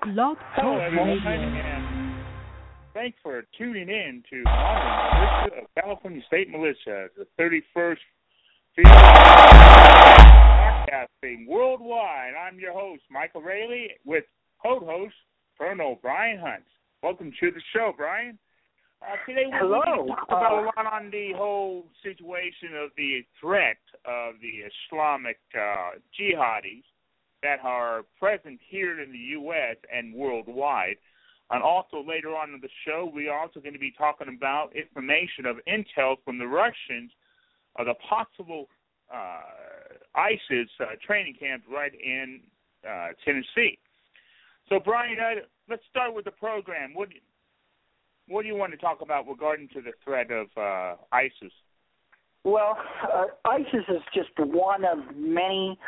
Blog Hello, Talk everyone, Radio. and thanks for tuning in to Modern Militia of California State Militia, the 31st field broadcasting worldwide. I'm your host, Michael Rayleigh, with co-host Colonel Brian Hunt. Welcome to the show, Brian. Today we're going to talk about a lot on the whole situation of the threat of the Islamic jihadis that are present here in the U.S. and worldwide. And also later on in the show, we're also going to be talking about information of intel from the Russians of the possible ISIS training camp right in Tennessee. So, Brian, let's start with the program. What do you want to talk about regarding to the threat of ISIS? Well, ISIS is just one of many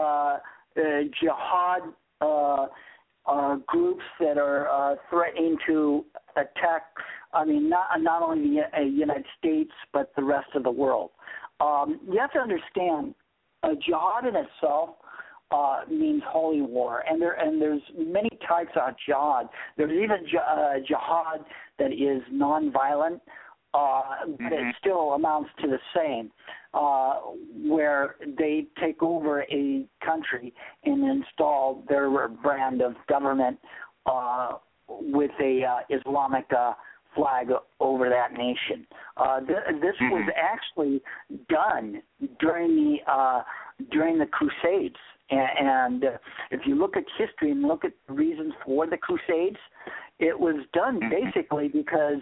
jihad groups that are threatening to attack, not only the United States, but the rest of the world. You have to understand, jihad in itself means holy war, and there's many types of jihad. There's even jihad that is nonviolent, but it still amounts to the same, where they take over a country and install their brand of government with a Islamic flag over that nation. This was actually done during the Crusades. And if you look at history and look at the reasons for the Crusades, it was done basically because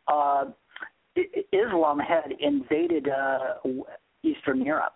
Islam had invaded Eastern Europe.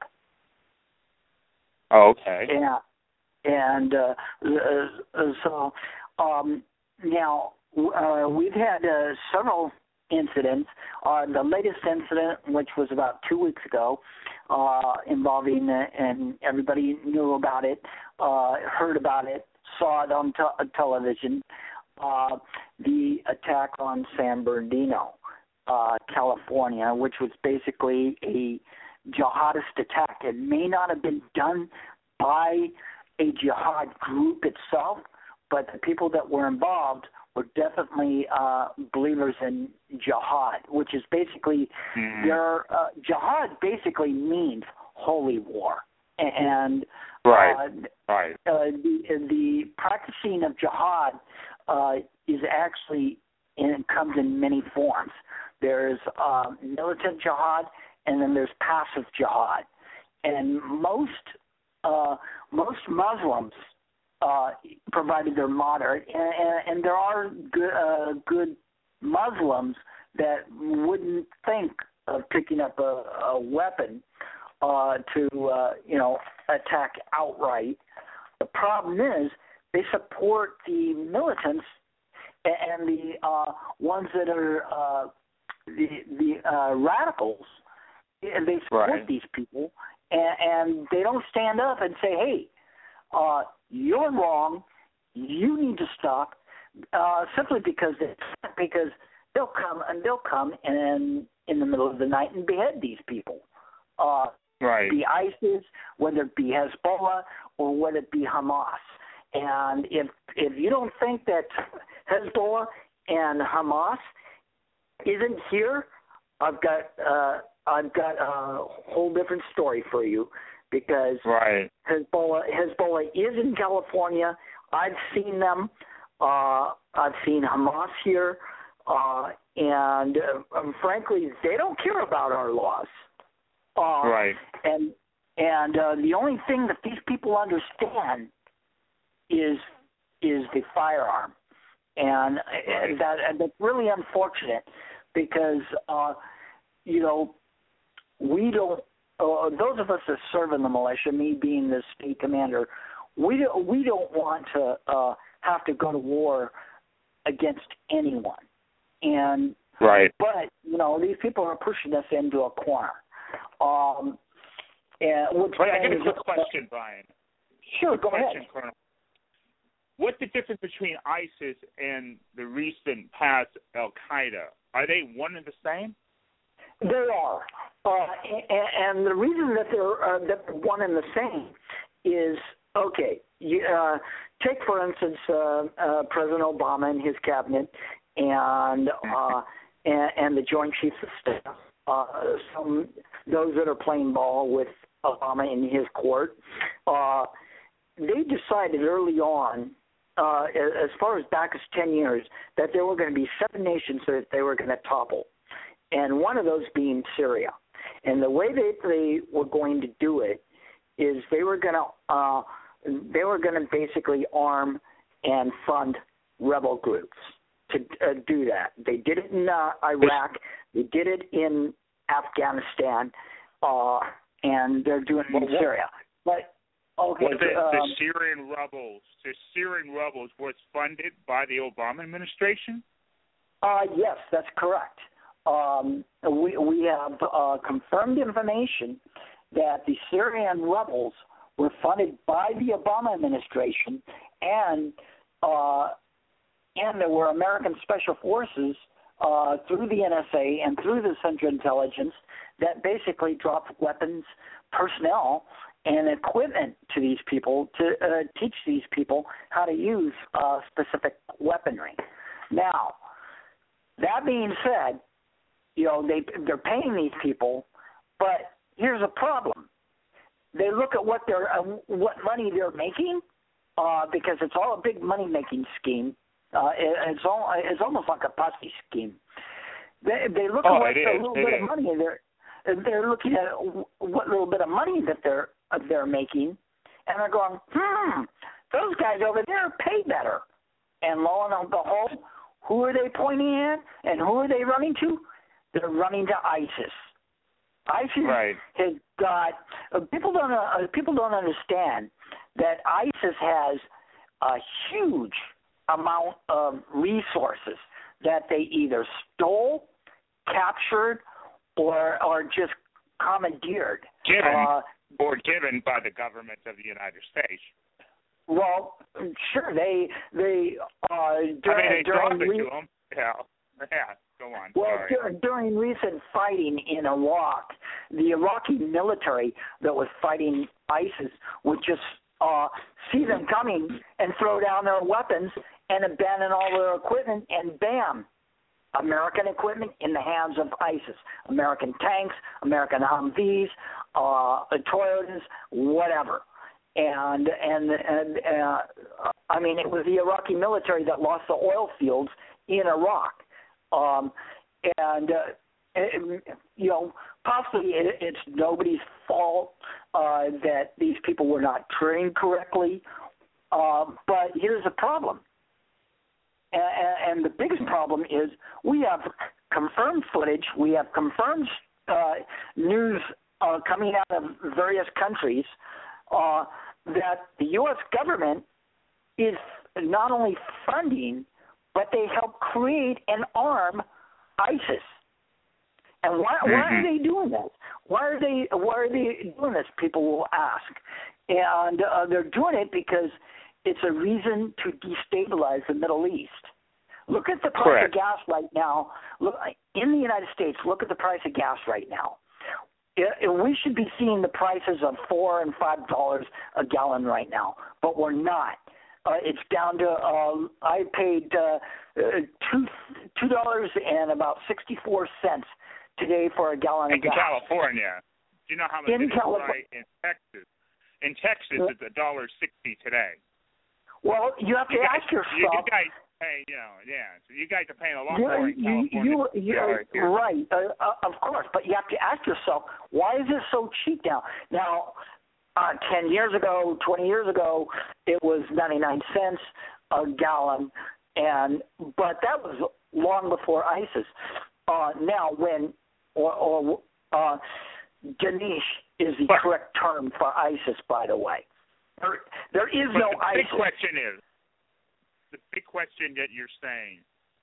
Okay. Yeah. And so now we've had several incidents. The latest incident, which was about 2 weeks ago, involving, and everybody knew about it, heard about it, saw it on television, the attack on San Bernardino, California, which was basically a jihadist attack. It may not have been done by a jihad group itself, but the people that were involved were definitely believers in jihad, which is basically jihad basically means holy war, and the practicing of jihad is actually, and it comes in many forms. There's militant jihad, and then there's passive jihad, and most Muslims, provided they're moderate, and there are good Muslims that wouldn't think of picking up a weapon to attack outright. The problem is they support the militants and the ones that are the radicals. And they support these people, and they don't stand up and say, hey, you're wrong, you need to stop, simply because they'll come and in the middle of the night and behead these people. Be ISIS, whether it be Hezbollah, or whether it be Hamas. And if you don't think that Hezbollah and Hamas isn't here, I've got a whole different story for you, because Hezbollah is in California. I've seen them. I've seen Hamas here, and frankly, they don't care about our laws. And the only thing that these people understand is the firearm, and that's really unfortunate, because we don't. Those of us that serve in the militia, me being the state commander, we don't want to have to go to war against anyone. And but these people are pushing us into a corner. I get a quick question, Brian. Sure, go ahead. Colonel. What's the difference between ISIS and the recent past Al Qaeda? Are they one and the same? They are, and the reason that they're one and the same is Okay. Take, for instance, President Obama and his cabinet and the Joint Chiefs of Staff, those that are playing ball with Obama in his court. They decided early on, as far as back as 10 years, that there were going to be 7 nations that they were going to topple, and one of those being Syria. And the way they were going to do it is they were going to basically arm and fund rebel groups to do that. They did it in Iraq. They did it in Afghanistan, and they're doing it in Syria. But okay, the Syrian rebels was funded by the Obama administration? Yes, that's correct. We have confirmed information that the Syrian rebels were funded by the Obama administration, and there were American Special Forces through the NSA and through the Central Intelligence that basically dropped weapons, personnel, and equipment to these people to teach these people how to use specific weaponry. Now, that being said, they're paying these people, but here's a problem. They look at what money they're making, because it's all a big money making scheme. It's almost like a Ponzi scheme. They look at what little bit of money they're looking at what little bit of money that they're making, and they're going, those guys over there pay better. And lo and behold, who are they pointing at, and who are they running to? They're running to ISIS. ISIS has got people don't understand that ISIS has a huge amount of resources that they either stole, captured, or just commandeered. Given by the government of the United States. Well, sure, they during to them. Yeah, go on. Well, during recent fighting in Iraq, the Iraqi military that was fighting ISIS would just see them coming and throw down their weapons and abandon all their equipment, and bam, American equipment in the hands of ISIS. American tanks, American Humvees, Toyotas, whatever. And I mean, it was the Iraqi military that lost the oil fields in Iraq. Possibly it's nobody's fault that these people were not trained correctly. But here's the problem. And the biggest problem is we have confirmed footage, we have confirmed news coming out of various countries that the U.S. government is not only funding, but they help create and arm ISIS. And why are they doing this? Why are they doing this? People will ask. And they're doing it because it's a reason to destabilize the Middle East. Look at the price of gas right now. Look in the United States. Look at the price of gas right now. We should be seeing the prices of $4 and $5 a gallon right now, but we're not. It's down to I paid $2 and about 64 cents today for a gallon of gas. In California, do you know how much it is right in Texas? In Texas, it's $1.60 today. Well, you have to ask yourself. You guys pay, so you guys are paying a lot more in California. Right, of course, but you have to ask yourself, why is this so cheap now? Now, 10 years ago, 20 years ago, it was 99 cents a gallon, but that was long before ISIS. Now, when Ganesh is the correct term for ISIS, by the way. There is no ISIS. The big question that you're saying.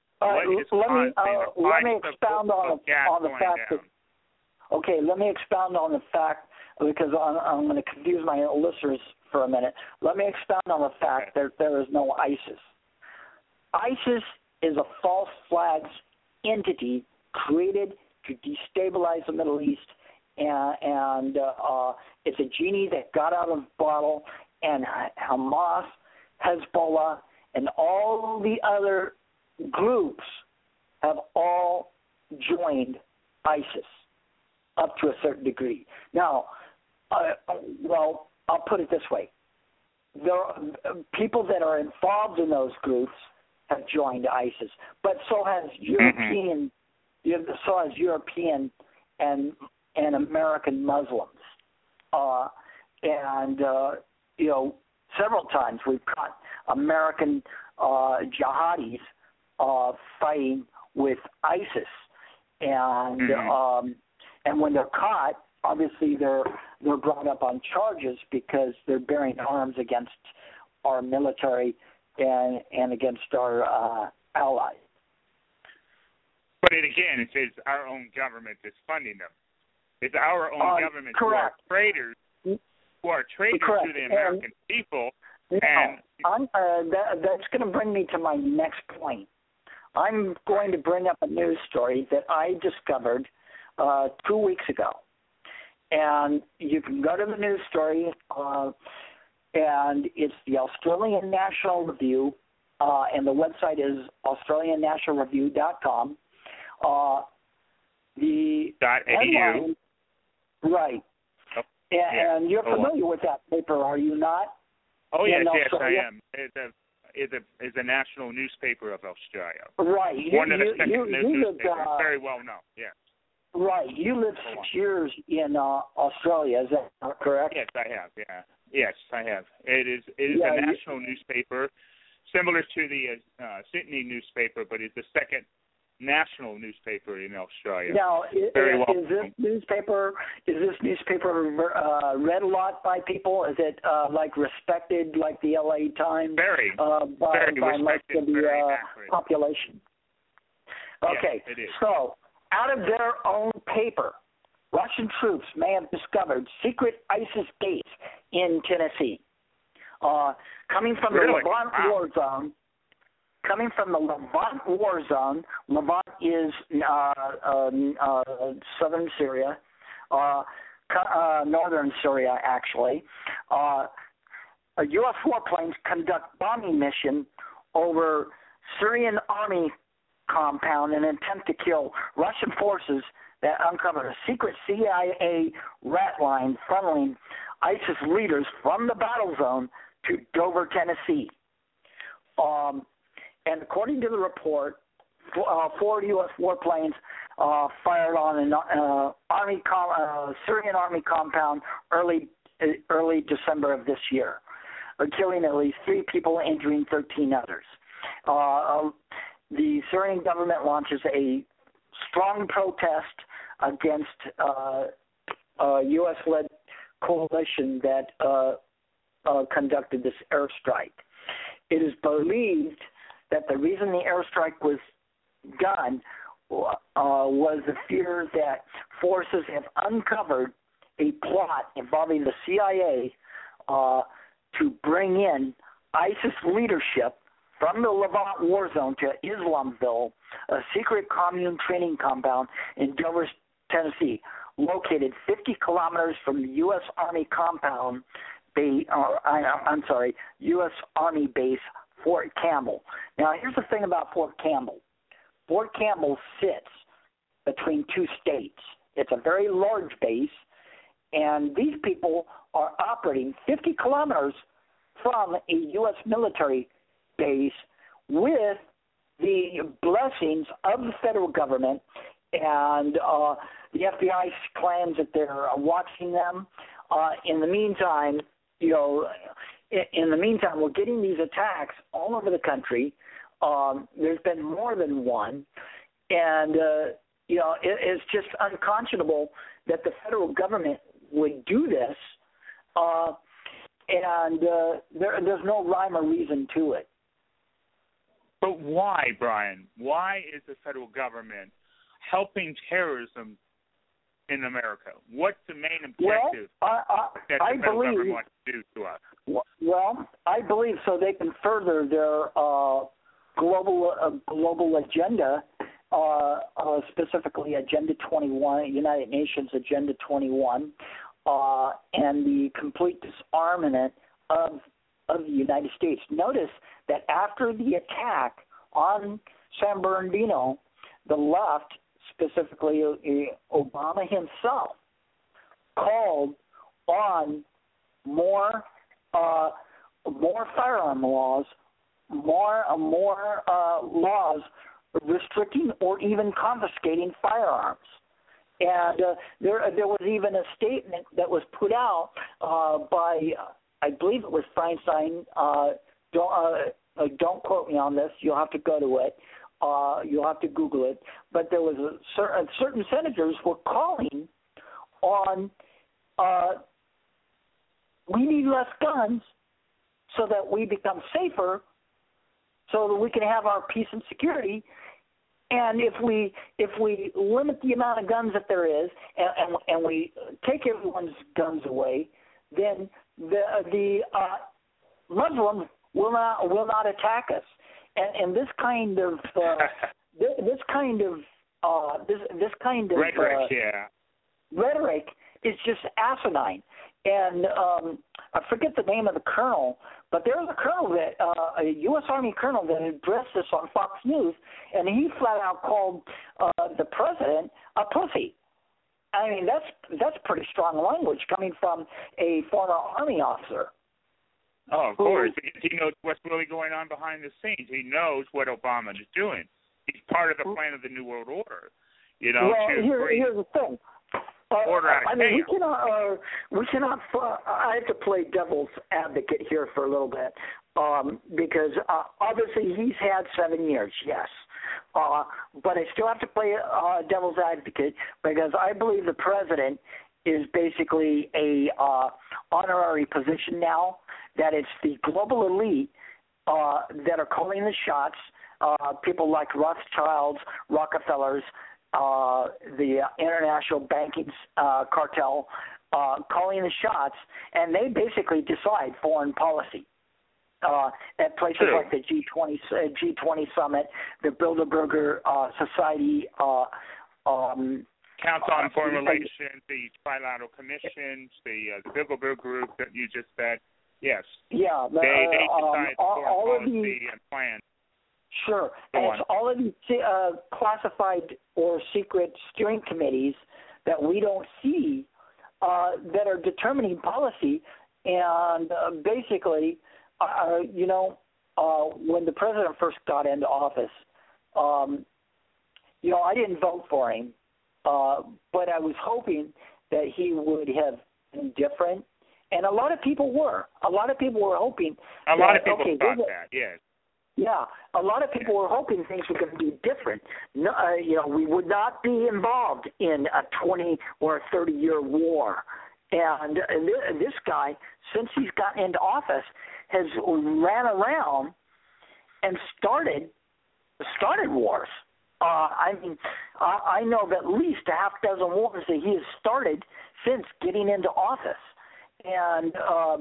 Let me expound on the fact that. Okay, let me expound on the fact, because I'm going to confuse my listeners for a minute. Let me expound on the fact that there is no ISIS. ISIS is a false flags entity created to destabilize the Middle East, and it's a genie that got out of the bottle, and Hamas, Hezbollah, and all the other groups have all joined ISIS up to a certain degree. Now, well, I'll put it this way. There are people that are involved in those groups have joined ISIS, but so has European and American Muslims. Several times we've caught American jihadis fighting with ISIS, and when they're caught, obviously they're brought up on charges because they're bearing arms against our military and against our allies. But again, it's our own government that's funding them. It's our own government who are traitors, to the American people. And that's going to bring me to my next point. I'm going to bring up a news story that I discovered 2 weeks ago. And you can go to the news story, and it's the Australian National Review, and the website is australiannationalreview.com. The headline, right. Oh, and you're familiar with that paper, are you not? Oh, yes, I am. It's a national newspaper of Australia. Right. One of the second newspapers, very well known, yes. Right. You lived 6 years in Australia, is that correct? Yes, I have, yeah. Yes, I have. It is a national newspaper, similar to the Sydney newspaper, but it's the second national newspaper in Australia. Now, is this newspaper read a lot by people? Is it respected like the LA Times? Very by most of the population. Okay, yes, it is. So out of their own paper, Russian troops may have discovered secret ISIS base in Tennessee. Coming from the Levant war zone. Coming from the Levant war zone, Levant is southern Syria, northern Syria actually. U.S. warplanes conduct bombing mission over Syrian army compound in an attempt to kill Russian forces that uncovered a secret CIA rat line funneling ISIS leaders from the battle zone to Dover, Tennessee. And according to the report, 4 U.S. warplanes fired on an Syrian army compound early December of this year, killing at least 3 people, injuring 13 others. The Syrian government launches a strong protest against a U.S.-led coalition that conducted this airstrike. It is believed that the reason the airstrike was done was the fear that forces have uncovered a plot involving the CIA to bring in ISIS leadership from the Levant war zone to Islamville, a secret commune training compound in Dover, Tennessee, located 50 kilometers from the U.S. Army compound U.S. Army base Fort Campbell. Now, here's the thing about Fort Campbell. Fort Campbell sits between 2 states. It's a very large base, and these people are operating 50 kilometers from a U.S. military base with the blessings of the federal government, and the FBI claims that they're watching them. In the meantime, we're getting these attacks all over the country. There's been more than one, and it's just unconscionable that the federal government would do this, and there's no rhyme or reason to it. But why, Brian? Why is the federal government helping terrorism in America? What's the main objective that the federal government wants to do to us? Well, I believe so they can further their global agenda, specifically Agenda 21, United Nations Agenda 21, and the complete disarmament of the United States. Notice that after the attack on San Bernardino, the left, specifically Obama himself, called on more firearm laws, more laws restricting or even confiscating firearms. And there was even a statement that was put out by, I believe it was Feinstein. Don't quote me on this. You'll have to go to it. You'll have to Google it. But there was certain senators were calling on we need less guns so that we become safer, so that we can have our peace and security. And if we limit the amount of guns that there is, and we take everyone's guns away, then the Muslims will not attack us. And this kind of rhetoric is just asinine. And I forget the name of the colonel, but there was a colonel that a U.S. Army colonel that addressed this on Fox News, and he flat out called the president a pussy. I mean, that's pretty strong language coming from a former Army officer. Oh, of course. He knows what's really going on behind the scenes. He knows what Obama is doing. He's part of the plan of the New World Order. You know, here's the thing. I mean, we cannot. I have to play devil's advocate here for a little bit, because obviously he's had 7 years, yes. But I still have to play devil's advocate because I believe the president is basically a honorary position now. That it's the global elite that are calling the shots. People like Rothschilds, Rockefellers, the international banking cartel calling the shots, and they basically decide foreign policy at places like the G20 summit, the Bilderberger Society. Council on Foreign Relations, the Trilateral Commissions, the Bilderberg Group that you just said. Yes. Yeah. They decide foreign policy and plans. Sure. And it's all of these classified or secret steering committees that we don't see that are determining policy. And basically, when the president first got into office, I didn't vote for him, but I was hoping that he would have been different. And a lot of people were. A lot of people were hoping. A lot of people thought that, yes. Yeah, a lot of people were hoping things were going to be different. No, we would not be involved in a 20 or a 30-year war. And this guy, since he's gotten into office, has ran around and started wars. I know of at least a half dozen wars that he has started since getting into office. And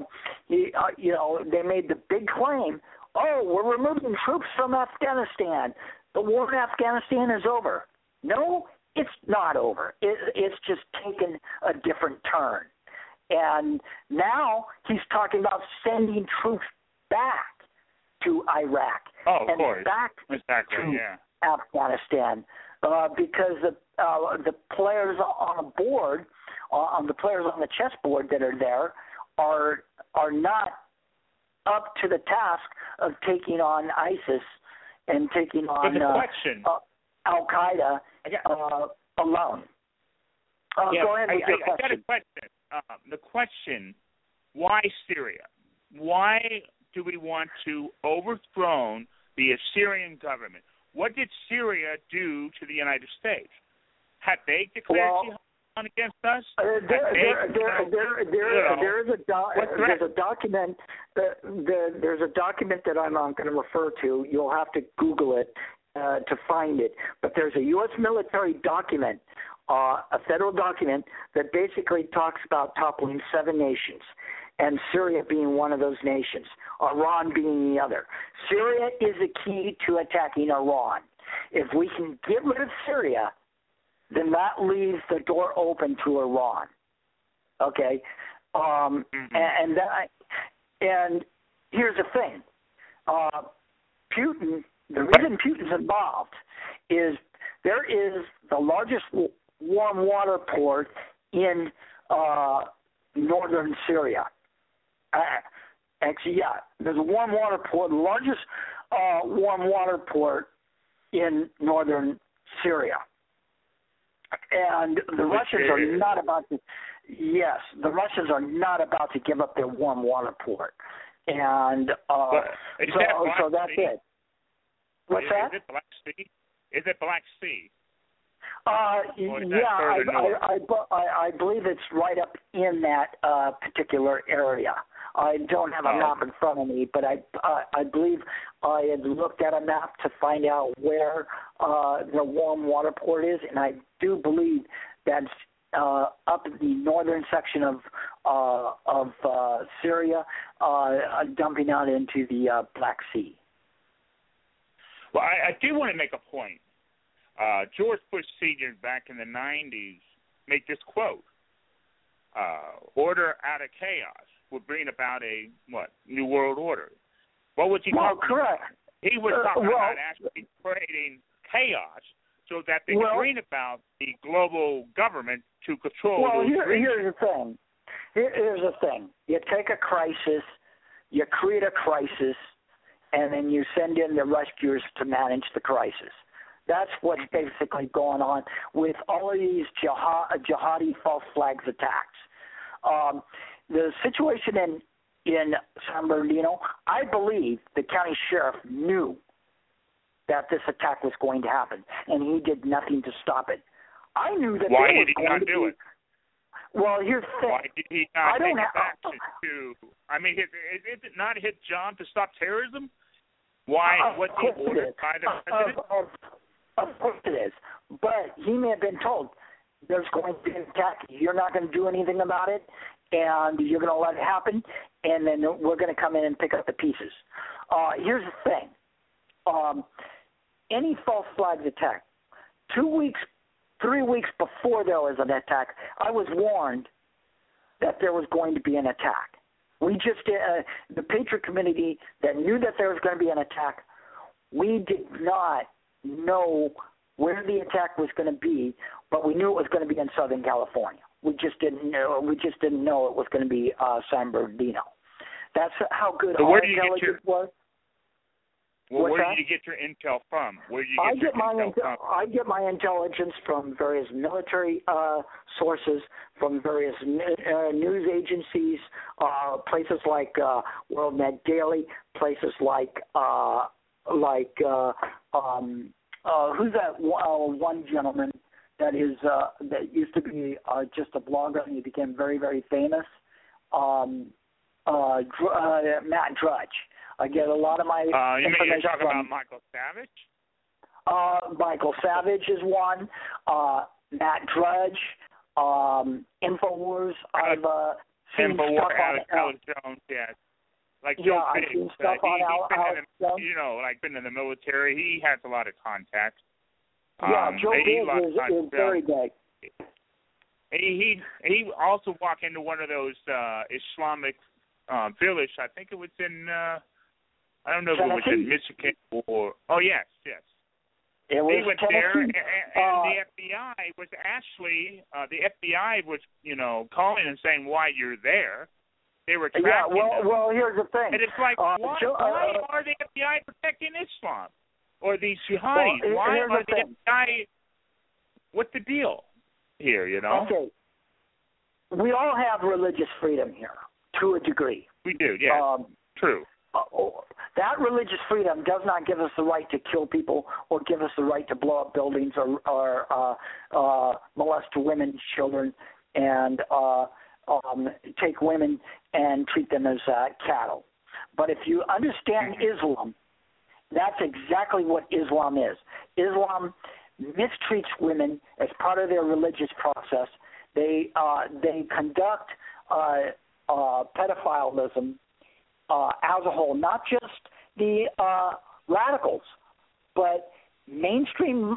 they made the big claim, we're removing troops from Afghanistan. The war in Afghanistan is over. No, it's not over. It's just taken a different turn. And now he's talking about sending troops back to Iraq and back to Afghanistan because the players on the board, the players on the chessboard that are there, are not up to the task of taking on ISIS and taking on Al Qaeda alone. Go ahead with your question. I got a question. The question: why Syria? Why do we want to overthrow the Assyrian government? What did Syria do to the United States? Have they declared jihad against us? There's a document that I'm not going to refer to. You'll have to Google it to find it. But there's a U.S. military document, a federal document that basically talks about toppling 7 nations, and Syria being one of those nations, Iran being the other. Syria is the key to attacking Iran. If we can get rid of Syria, then that leaves the door open to Iran. Okay? And here's the thing. Putin, the reason Putin's involved is there is the largest warm water port in northern Syria. Actually, yeah, there's a warm water port, the largest warm water port in northern Syria. And the Russians are not about to. Yes, the Russians are not about to give up their warm water port, and so that's it. What's that? Is it Black Sea? Is it Black Sea? I believe it's right up in that particular area. I don't have a map in front of me, but I believe I had looked at a map to find out where the warm water port is, and I do believe that's up in the northern section of Syria, dumping out into the Black Sea. Well, I do want to make a point. George Bush Sr. back in the 90s made this quote, order out of chaos would bring about a, new world order. What was he talking correct. about? He was talking about actually creating chaos so that they could bring about the global government to control those here's the thing. Here's the thing. You take a crisis, you create a crisis, and then you send in the rescuers to manage the crisis. That's what's basically going on with all of these jihadi false flags attacks. The situation in San Bernardino, I believe the county sheriff knew that this attack was going to happen, and he did nothing to stop it. I knew that Why there was did he going not to do be, it? Well, here's the thing. Why did he not take action to? I mean, is it not his job to stop terrorism? Why was he ordered by the president? Of course it is. But he may have been told there's going to be an attack. You're not going to do anything about it, and you're going to let it happen, and then we're going to come in and pick up the pieces. Here's the thing. Any false flags attack, 2 weeks, 3 weeks before there was an attack, I was warned that there was going to be an attack. We just, the Patriot community that knew that there was going to be an attack, we did not know where the attack was going to be, but we knew it was going to be in Southern California. We just didn't know it was going to be San Bernardino. That's how good our intelligence was. Well, where do you get your intel from? I get my intelligence from various military sources, from various news agencies, places like WorldNet Daily, places like who's that one gentleman that is that used to be just a blogger and he became very, very famous? Matt Drudge. I get a lot of my information you're talking from about Michael Savage? Michael Savage is one. Matt Drudge, Infowars. I've seen stuff on Alex Jones, yes. Like I've Joe seen stuff on Alex Jones. Been in the military. He has a lot of contacts. Joe Biggs is very big. He also walked into one of those Islamic village. I think it was in I don't know if it was in Michigan or yes. It was they went Tennessee. there, and the FBI was actually calling and saying why you're there. They were tracking them. Well, here's the thing. And it's like, why are the FBI protecting Islam or these jihadis? Why are the FBI? What's the deal here? Okay. We all have religious freedom here to a degree. We do. Yeah. True. That religious freedom does not give us the right to kill people or give us the right to blow up buildings or molest women, children, and take women and treat them as cattle. But if you understand Islam, that's exactly what Islam is. Islam mistreats women as part of their religious process. They conduct pedophilism as a whole, not just the radicals, but mainstream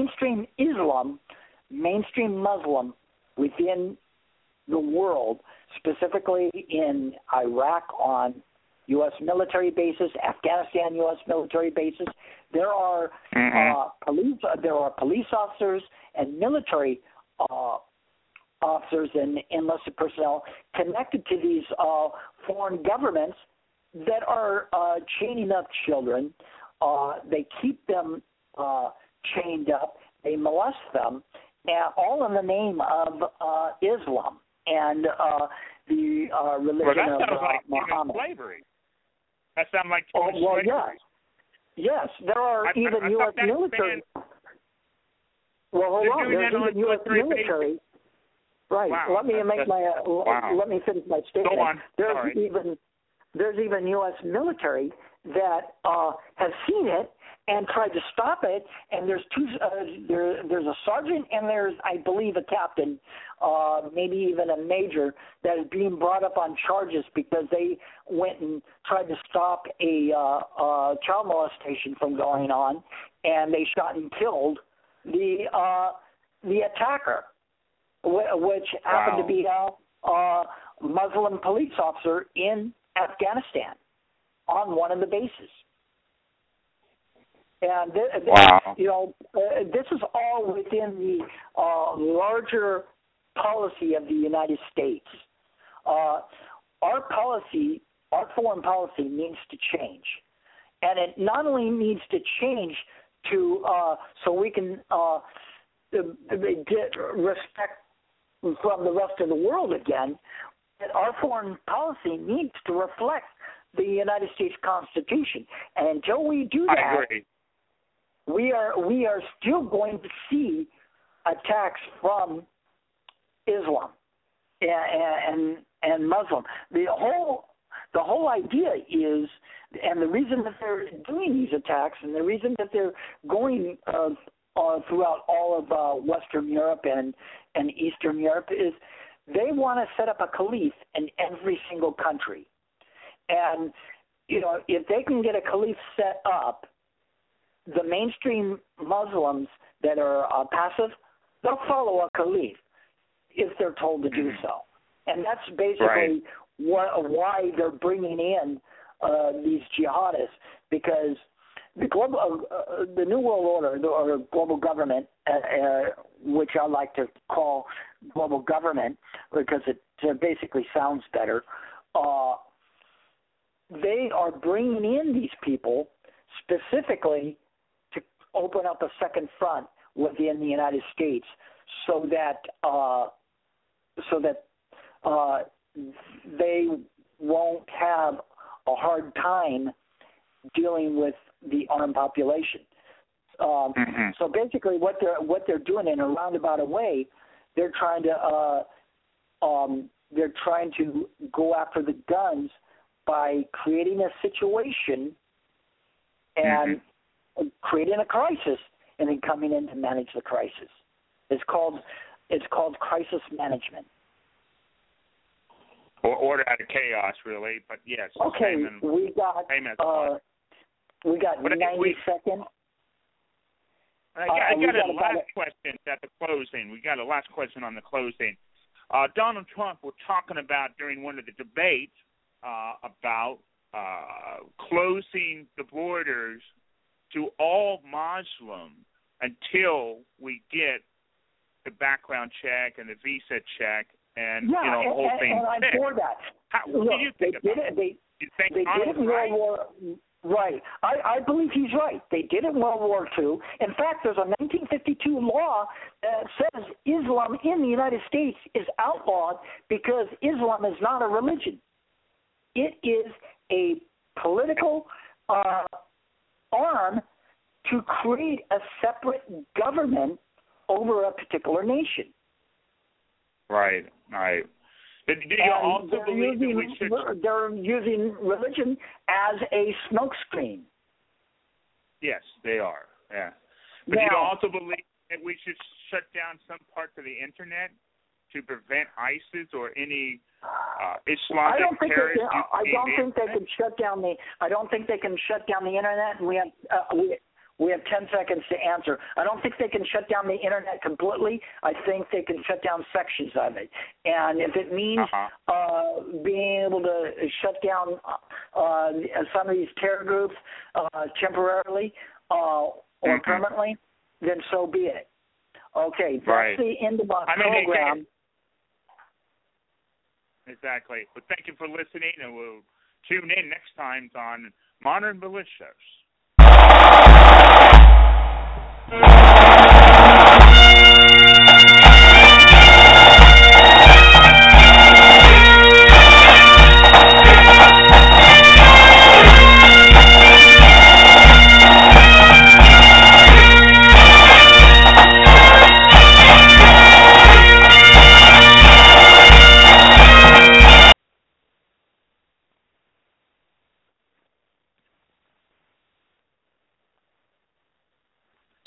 Islam, mainstream Muslim within the world specifically in Iraq on U.S. military bases, Afghanistan U.S. military bases. There are police officers and military officers and enlisted personnel connected to these foreign governments that are chaining up children. They keep them chained up. They molest them, and all in the name of Islam and the religion that sounds of like Muhammad. Slavery. That sounds like well, slavery. Yes, there are even U.S. military. Well, hold on. There's even U.S. military. Right. Wow. Let me make my. Let me finish my statement. Go on. There's even U.S. military that has seen it and tried to stop it. And there's there's a sergeant and there's, I believe, a captain, maybe even a major, that is being brought up on charges because they went and tried to stop a child molestation from going on, and they shot and killed the attacker, which happened to be a Muslim police officer in Afghanistan on one of the bases. And this is all within the larger policy of the United States. Our policy, our foreign policy, needs to change, and it not only needs to change to so we can get respect from the rest of the world again. But our foreign policy needs to reflect the United States Constitution, and until we do that, I agree. we are still going to see attacks from Islam and Muslim. The whole idea is, and the reason that they're doing these attacks, and the reason that they're going throughout all of Western Europe and Eastern Europe, is they want to set up a caliph in every single country. And if they can get a caliph set up, the mainstream Muslims that are passive, they'll follow a caliph if they're told to do so. And that's basically why they're bringing in these jihadists, because the New World Order, or global government, which I like to call global government because it basically sounds better, they are bringing in these people specifically to open up a second front within the United States, so that they won't have a hard time dealing with the armed population. So basically, what they're doing in a roundabout way, they're trying to go after the guns by creating a situation and creating a crisis, and then coming in to manage the crisis. It's called crisis management. Or order out of chaos, really. But yes. Okay, we got 90 seconds. I got a last question at the closing. We got a last question on the closing. Donald Trump was talking about during one of the debates about closing the borders to all Muslims until we get the background check and the visa check and the whole thing. And I'm for that. What do you think about it? They did it in World War. Right. I believe he's right. They did it in World War II. In fact, there's a 1952 law that says Islam in the United States is outlawed because Islam is not a religion. It is a political arm to create a separate government over a particular nation. Right. Do you also believe that we should... They're using religion as a smokescreen. Yes, they are. Yeah. But do you also believe that we should shut down some parts of the Internet to prevent ISIS or any Islamic terrorists? I don't think they can shut down the Internet. And We have 10 seconds to answer. I don't think they can shut down the internet completely. I think they can shut down sections of it. And if it means being able to shut down some of these terror groups temporarily or permanently, then so be it. Okay, that's the end of our program. Exactly. But thank you for listening, and we'll tune in next time on Modern Militias.